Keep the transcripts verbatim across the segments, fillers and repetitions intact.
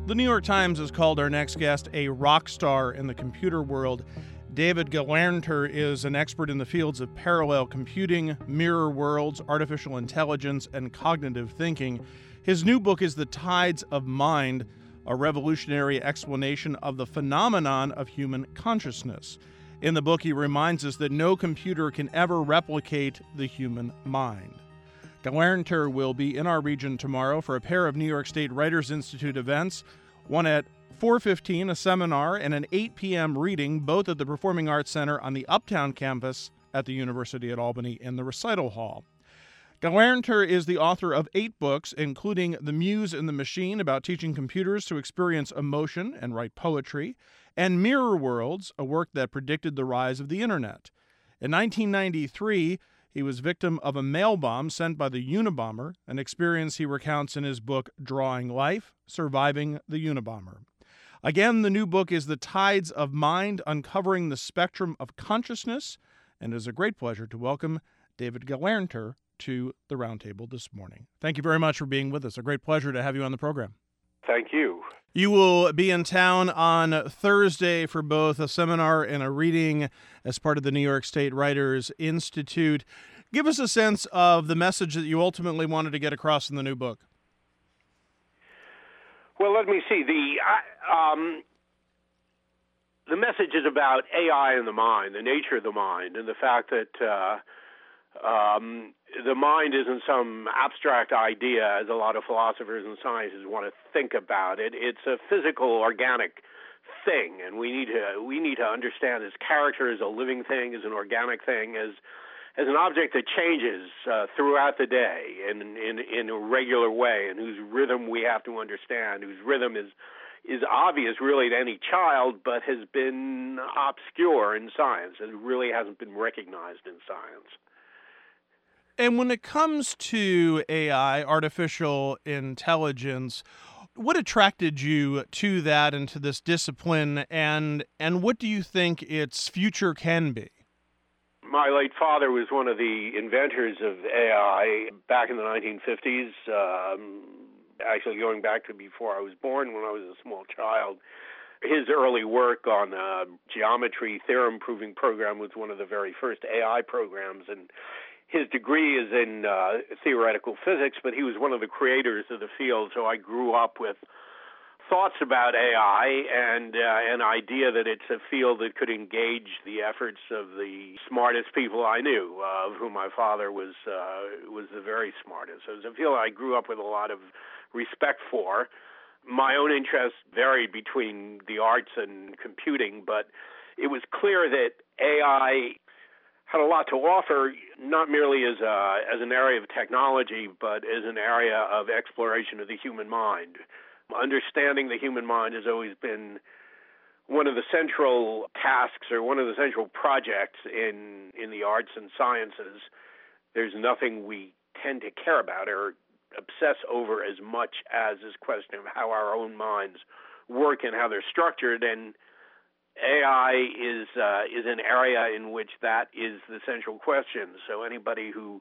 The New York Times has called our next guest a rock star in the computer world. David Gelernter is an expert in the fields of parallel computing, mirror worlds, artificial intelligence, and cognitive thinking. His new book is The Tides of Mind, a revolutionary explanation of the phenomenon of human consciousness. In the book, he reminds us that no computer can ever replicate the human mind. Gelernter will be in our region tomorrow for a pair of New York State Writers Institute events, one at four fifteen, a seminar, and an eight p.m. reading, both at the Performing Arts Center on the Uptown campus at the University at Albany in the Recital Hall. Gelernter is the author of eight books, including The Muse and the Machine, about teaching computers to experience emotion and write poetry, and Mirror Worlds, a work that predicted the rise of the Internet. In nineteen ninety-three, he was victim of a mail bomb sent by the Unabomber, an experience he recounts in his book Drawing Life, Surviving the Unabomber. Again, the new book is The Tides of Mind, Uncovering the Spectrum of Consciousness, and it is a great pleasure to welcome David Gelernter to the Roundtable this morning. Thank you very much for being with us. A great pleasure to have you on the program. Thank you. You will be in town on Thursday for both a seminar and a reading as part of the New York State Writers Institute. Give us a sense of the message that you ultimately wanted to get across in the new book. Well, let me see. The uh, um, the message is about A I and the mind, the nature of the mind, and the fact that uh, um, the mind isn't some abstract idea, as a lot of philosophers and scientists want to think about it. It's a physical, organic thing, and we need to we need to understand its character as a living thing, as an organic thing, as as an object that changes uh, throughout the day in, in in a regular way, and whose rhythm we have to understand, whose rhythm is is obvious really to any child, but has been obscure in science. It really hasn't been recognized in science. And when it comes to A I, artificial intelligence, what attracted you to that and to this discipline, and and what do you think its future can be? My late father was one of the inventors of A I back in the nineteen fifties, um, actually going back to before I was born, when I was a small child. His early work on uh, geometry theorem proving program was one of the very first A I programs, and his degree is in uh, theoretical physics, but he was one of the creators of the field, so I grew up with thoughts about A I and uh, an idea that it's a field that could engage the efforts of the smartest people I knew, uh, of whom my father was uh, was the very smartest. So it was a field I grew up with a lot of respect for. My own interests varied between the arts and computing, but it was clear that A I had a lot to offer, not merely as a, as an area of technology, but as an area of exploration of the human mind. Understanding the human mind has always been one of the central tasks or one of the central projects in, in the arts and sciences. There's nothing we tend to care about or obsess over as much as this question of how our own minds work and how they're structured. And A I is uh, is an area in which that is the central question. So anybody who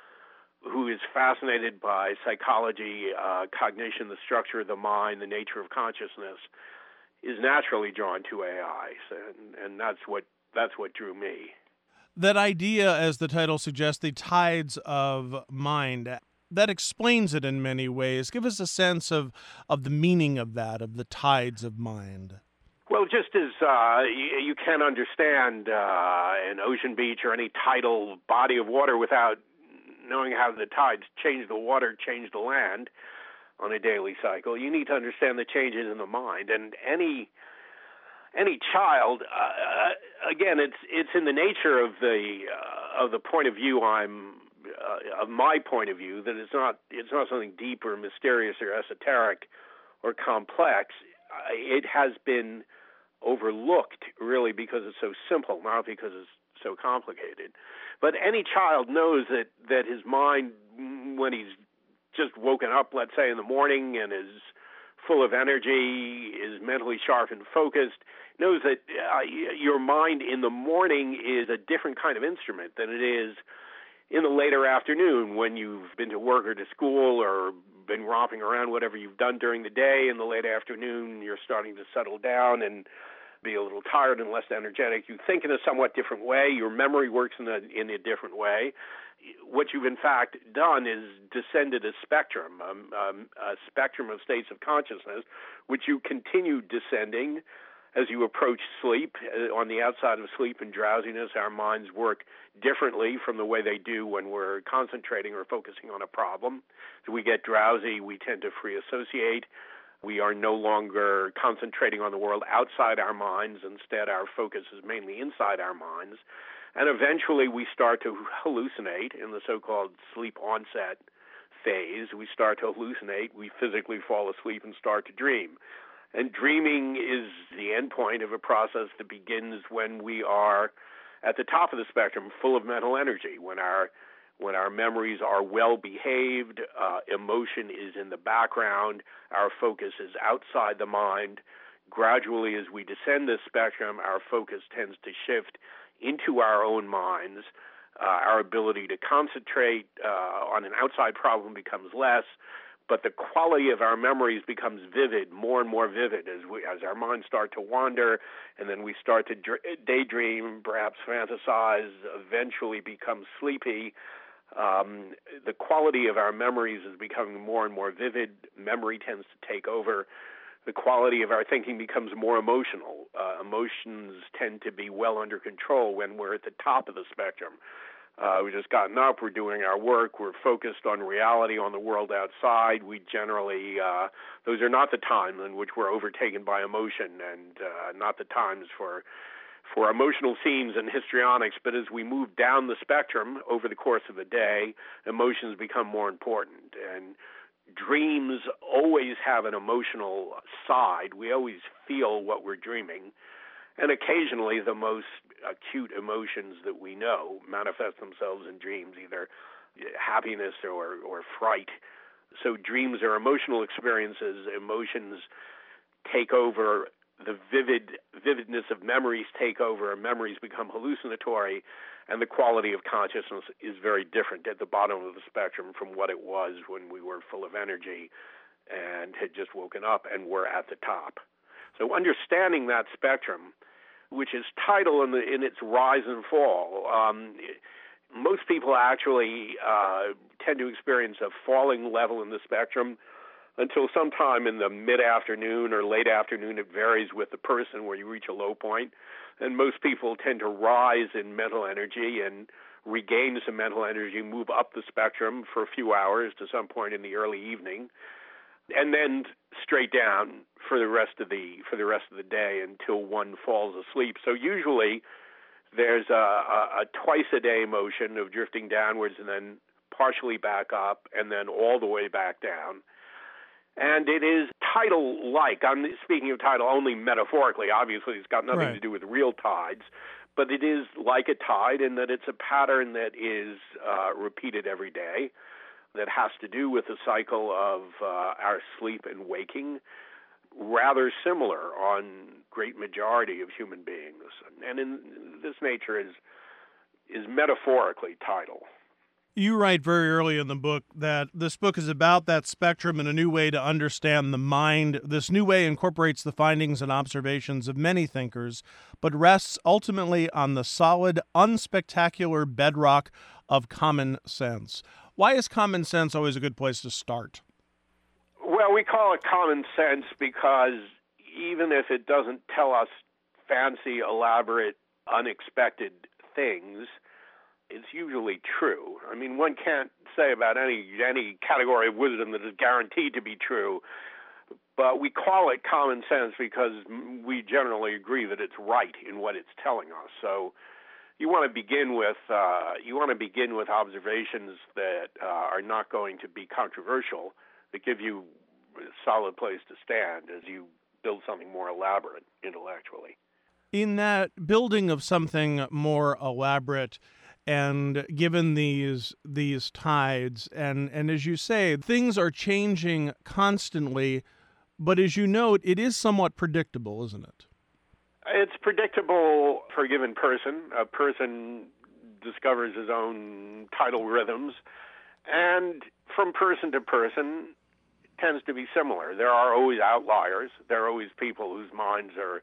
who is fascinated by psychology, uh, cognition, the structure of the mind, the nature of consciousness, is naturally drawn to A I, so, and, and that's what that's what drew me. That idea, as the title suggests, the tides of mind, that explains it in many ways. Give us a sense of, of the meaning of that, of the tides of mind. Well, just as uh, you, you can't understand uh, an ocean beach or any tidal body of water without knowing how the tides change the water, change the land on a daily cycle, you need to understand the changes in the mind. And any any child, uh, again, it's it's in the nature of the uh, of the point of view I'm uh, of my point of view that it's not it's not something deep or mysterious or esoteric or complex. It has been overlooked really because it's so simple, not because it's so complicated. But any child knows that, that his mind, when he's just woken up, let's say, in the morning and is full of energy, is mentally sharp and focused, knows that uh, your mind in the morning is a different kind of instrument than it is in the later afternoon when you've been to work or to school or been romping around, whatever you've done during the day. In the late afternoon, you're starting to settle down and be a little tired and less energetic. You think in a somewhat different way. Your memory works in a, in a different way. What you've in fact done is descended a spectrum, um, um, a spectrum of states of consciousness, which you continue descending as you approach sleep. On the outside of sleep and drowsiness, our minds work differently from the way they do when we're concentrating or focusing on a problem. So we get drowsy, we tend to free associate. We are no longer concentrating on the world outside our minds. Instead, our focus is mainly inside our minds. And eventually we start to hallucinate in the so-called sleep onset phase. We start to hallucinate. We physically fall asleep and start to dream. And dreaming is the endpoint of a process that begins when we are at the top of the spectrum, full of mental energy, when our when our memories are well behaved, uh, emotion is in the background, our focus is outside the mind. Gradually, as we descend this spectrum, our focus tends to shift into our own minds. Uh, our ability to concentrate uh, on an outside problem becomes less, but the quality of our memories becomes vivid, more and more vivid as we, as our minds start to wander, and then we start to dr- daydream, perhaps fantasize, eventually become sleepy. Um, the quality of our memories is becoming more and more vivid. Memory tends to take over. The quality of our thinking becomes more emotional. Uh, emotions tend to be well under control when we're at the top of the spectrum. Uh, we've just gotten up, we're doing our work, we're focused on reality, on the world outside. We generally, uh, those are not the times in which we're overtaken by emotion, and uh, not the times for for emotional scenes and histrionics. But as we move down the spectrum over the course of a day, emotions become more important. And dreams always have an emotional side. We always feel what we're dreaming. And occasionally the most acute emotions that we know manifest themselves in dreams, either happiness or, or fright. So dreams are emotional experiences. Emotions take over. The vivid vividness of memories take over, and memories become hallucinatory, and the quality of consciousness is very different at the bottom of the spectrum from what it was when we were full of energy and had just woken up and were at the top. So understanding that spectrum, which is tidal in, the, in its rise and fall, um, most people actually uh, tend to experience a falling level in the spectrum until sometime in the mid-afternoon or late afternoon. It varies with the person where you reach a low point. And most people tend to rise in mental energy and regain some mental energy, move up the spectrum for a few hours to some point in the early evening, and then straight down for the rest of the for the rest of the day until one falls asleep. So usually there's a, a, a twice-a-day motion of drifting downwards and then partially back up and then all the way back down. And it is tidal-like. I'm speaking of tidal only metaphorically. Obviously, it's got nothing Right. to do with real tides. But it is like a tide in that it's a pattern that is uh, repeated every day, that has to do with the cycle of uh, our sleep and waking, rather similar on great majority of human beings. And in this nature is is metaphorically tidal. You write very early in the book that this book is about that spectrum and a new way to understand the mind. This new way incorporates the findings and observations of many thinkers, but rests ultimately on the solid, unspectacular bedrock of common sense. Why is common sense always a good place to start? Well, we call it common sense because even if it doesn't tell us fancy, elaborate, unexpected things, it's usually true. I mean, one can't say about any any category of wisdom that is guaranteed to be true, but we call it common sense because we generally agree that it's right in what it's telling us. So you want to begin with uh, you want to begin with observations that uh, are not going to be controversial, that give you a solid place to stand as you build something more elaborate intellectually. In that building of something more elaborate, and given these these tides, and, and as you say, things are changing constantly, but as you note, it is somewhat predictable, isn't it? It's predictable for a given person. A person discovers his own tidal rhythms, and from person to person tends to be similar. There are always outliers. There are always people whose minds are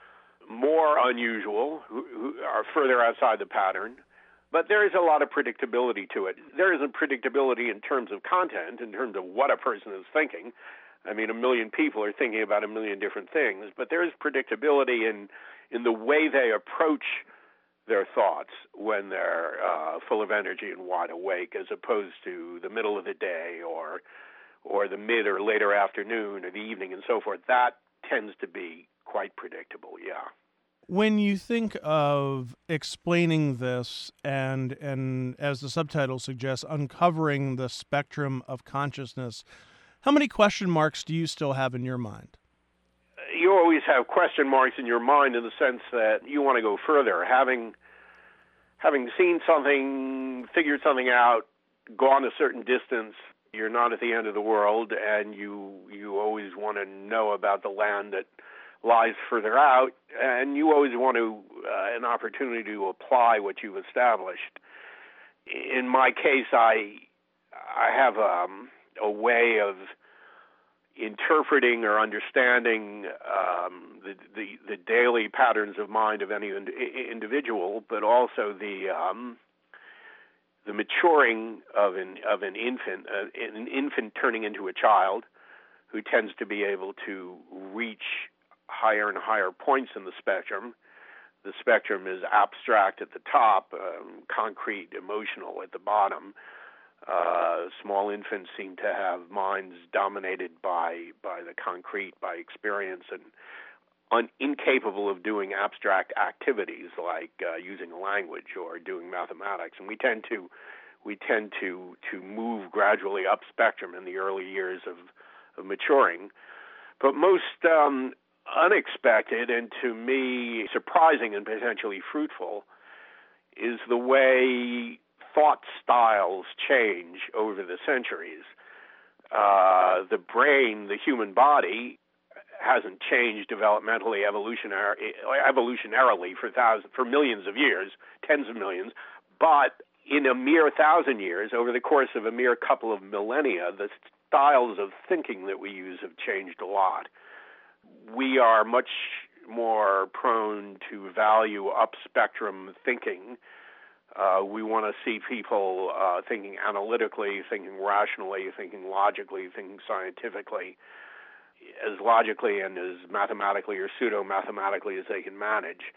more unusual, who, who are further outside the pattern. But there is a lot of predictability to it. There isn't predictability in terms of content, in terms of what a person is thinking. I mean, a million people are thinking about a million different things, but there is predictability in in the way they approach their thoughts when they're uh, full of energy and wide awake, as opposed to the middle of the day or or the mid or later afternoon or the evening and so forth. That tends to be quite predictable, yeah. When you think of explaining this and, and as the subtitle suggests, uncovering the spectrum of consciousness, how many question marks do you still have in your mind? You always have question marks in your mind in the sense that you want to go further. Having having seen something, figured something out, gone a certain distance, you're not at the end of the world, and you you always want to know about the land that lies further out, and you always want to uh, an opportunity to apply what you've established. In my case, I I have um, a way of interpreting or understanding um, the, the the daily patterns of mind of any ind- individual, but also the um, the maturing of an of an infant, uh, an infant turning into a child, who tends to be able to reach higher and higher points in the spectrum. The spectrum is abstract at the top, um, concrete, emotional at the bottom. Uh, small infants seem to have minds dominated by by the concrete, by experience, and un- incapable of doing abstract activities like uh, using a language or doing mathematics. And we tend to we tend to to move gradually up spectrum in the early years of, of maturing. But most um, unexpected and to me surprising and potentially fruitful is the way thought styles change over the centuries. Uh, the brain, the human body, hasn't changed developmentally, evolutionary, evolutionarily for thousands, for millions of years, tens of millions, but in a mere thousand years, over the course of a mere couple of millennia, the styles of thinking that we use have changed a lot. We are much more prone to value up-spectrum thinking. Uh, we want to see people uh, thinking analytically, thinking rationally, thinking logically, thinking scientifically, as logically and as mathematically or pseudo-mathematically as they can manage.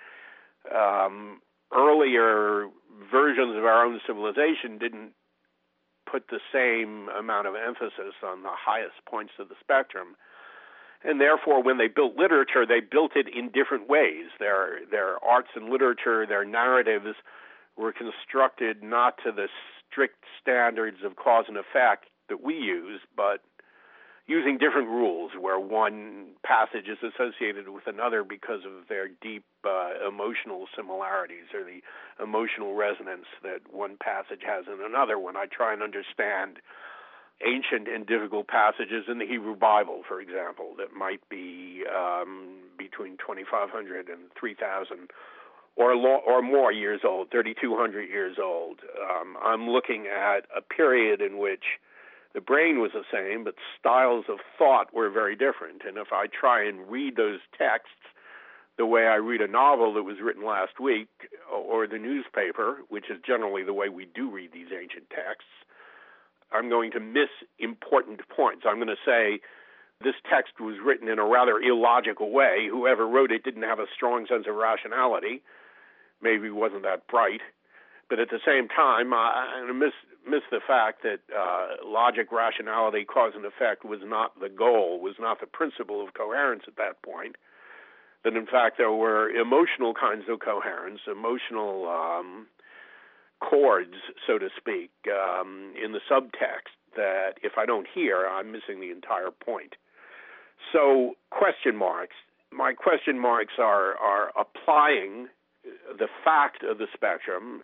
Um, earlier versions of our own civilization didn't put the same amount of emphasis on the highest points of the spectrum. And therefore, when they built literature, they built it in different ways. Their, their arts and literature, their narratives were constructed not to the strict standards of cause and effect that we use, but using different rules where one passage is associated with another because of their deep uh, emotional similarities or the emotional resonance that one passage has in another. When I try and understand ancient and difficult passages in the Hebrew Bible, for example, that might be um, between twenty-five hundred and three thousand or lo- or more years old, thirty-two hundred years old. Um, I'm looking at a period in which the brain was the same, but styles of thought were very different. And if I try and read those texts the way I read a novel that was written last week or the newspaper, which is generally the way we do read these ancient texts, I'm going to miss important points. I'm going to say this text was written in a rather illogical way. Whoever wrote it didn't have a strong sense of rationality. Maybe wasn't that bright. But at the same time, I'm going to miss, miss the fact that uh, logic, rationality, cause and effect was not the goal, was not the principle of coherence at that point. That in fact there were emotional kinds of coherence, emotional um, chords, so to speak, um, in the subtext that if I don't hear, I'm missing the entire point. So question marks. My question marks are, are applying the fact of the spectrum,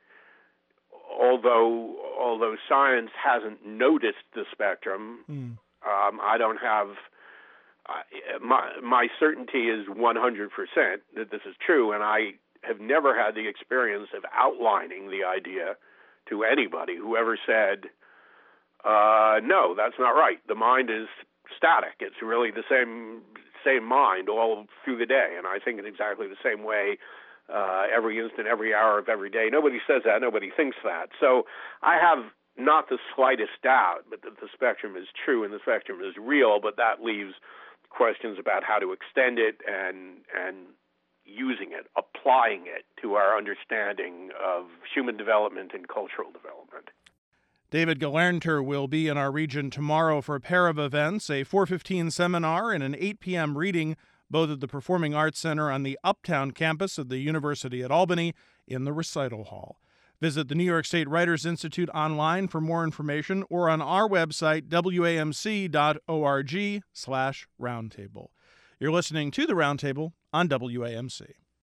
although although science hasn't noticed the spectrum. Mm. um, I don't have uh, my my certainty is one hundred percent that this is true, and I have never had the experience of outlining the idea to anybody who ever said, uh, no, that's not right. The mind is static. It's really the same same mind all through the day. And I think in exactly the same way uh, every instant, every hour of every day. Nobody says that. Nobody thinks that. So I have not the slightest doubt but that the spectrum is true and the spectrum is real, but that leaves questions about how to extend it and and using it, applying it to our understanding of human development and cultural development. David Gelernter will be in our region tomorrow for a pair of events, a four fifteen seminar and an eight p.m. reading, both at the Performing Arts Center on the Uptown campus of the University at Albany in the Recital Hall. Visit the New York State Writers Institute online for more information or on our website, W A M C dot org slash roundtable. You're listening to The Roundtable on W A M C.